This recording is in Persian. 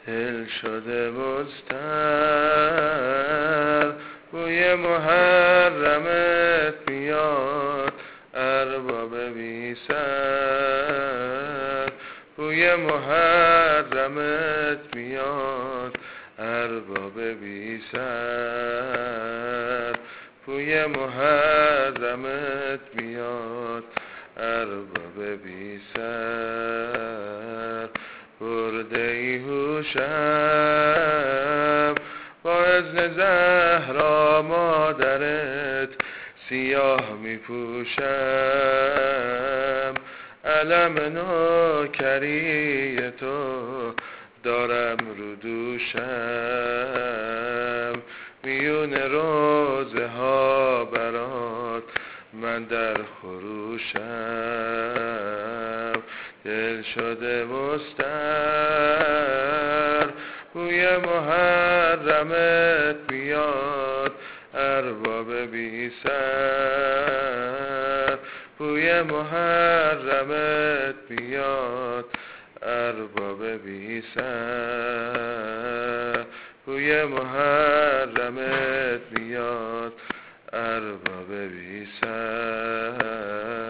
دل شده مضطر، بوی محرمت میاد، ارباب بی سر. بوی محرمت میاد، ارباب بی سر. بوی محرمت میاد، ارباب بی سر. برده ای هوشم با اذن زهرا مادرت، سیاه می پوشم، علم نوکری تو دارم رو دوشم. میون روزه ها برات من در خروشم. دل شده مضطر، بوی محرمت میاد، ارباب بی سر. بوی محرمت میاد، ارباب بی سر. بوی محرمت میاد، ارباب بی سر.